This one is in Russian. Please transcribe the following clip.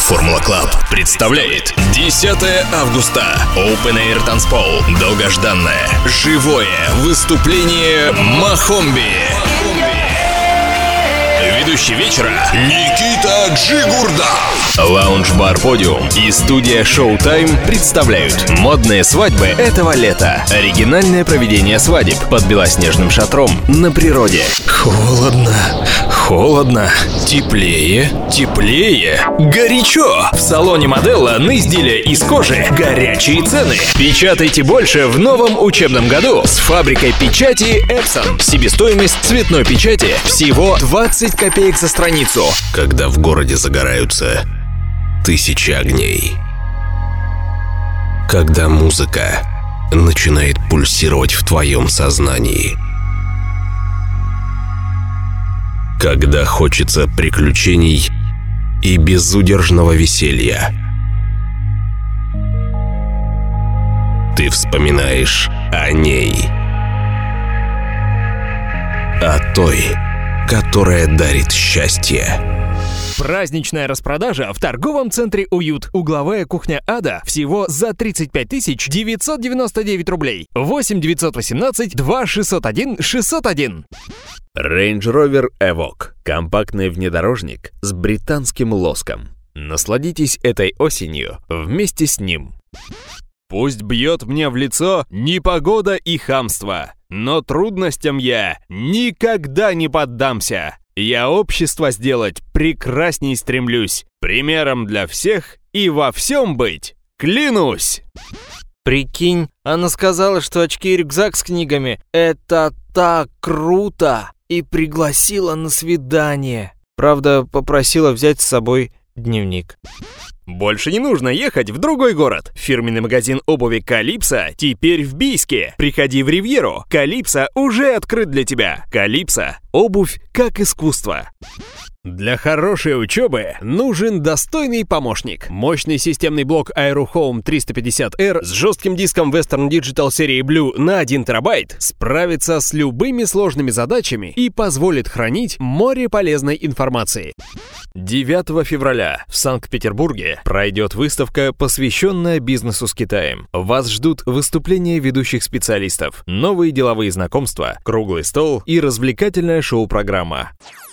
Формула Клаб представляет 10 августа. Open Air Танцпол. Долгожданное живое выступление Мохомби. Ведущий вечера Никита Джигурда. Лаунж-бар «Подиум» и студия Showtime представляют модные свадьбы этого лета. Оригинальное проведение свадеб под белоснежным шатром на природе. Холодно. Теплее. Горячо. В салоне Моделла на изделия из кожи горячие цены. Печатайте больше в новом учебном году с фабрикой печати Epson. Себестоимость цветной печати всего 20 копеек за страницу. Когда в городе загораются тысячи огней. Когда музыка начинает пульсировать в твоем сознании. Когда хочется приключений и безудержного веселья. Ты вспоминаешь о ней. О той, которая дарит счастье. Праздничная распродажа в торговом центре «Уют». Угловая кухня «Ада» всего за 35 999 рублей. 8 918 2 601 601. Range Rover Evoque. Компактный внедорожник с британским лоском. Насладитесь этой осенью вместе с ним. Пусть бьет мне в лицо непогода и хамство, но трудностям я никогда не поддамся. Я общество сделать прекрасней стремлюсь, примером для всех и во всем быть, клянусь. Прикинь, она сказала, что очки и рюкзак с книгами — это так круто, и пригласила на свидание. Правда, попросила взять с собой дневник. Больше не нужно ехать в другой город. Фирменный магазин обуви «Калипсо» теперь в Бийске. Приходи в Ривьеру. «Калипсо» уже открыт для тебя. «Калипсо» — обувь как искусство. Для хорошей учебы нужен достойный помощник. Мощный системный блок AeroHome 350R с жестким диском Western Digital серии Blue на 1 терабайт справится с любыми сложными задачами и позволит хранить море полезной информации. 9 февраля в Санкт-Петербурге пройдет выставка, посвященная бизнесу с Китаем. Вас ждут выступления ведущих специалистов, новые деловые знакомства, круглый стол и развлекательная шоу-программа.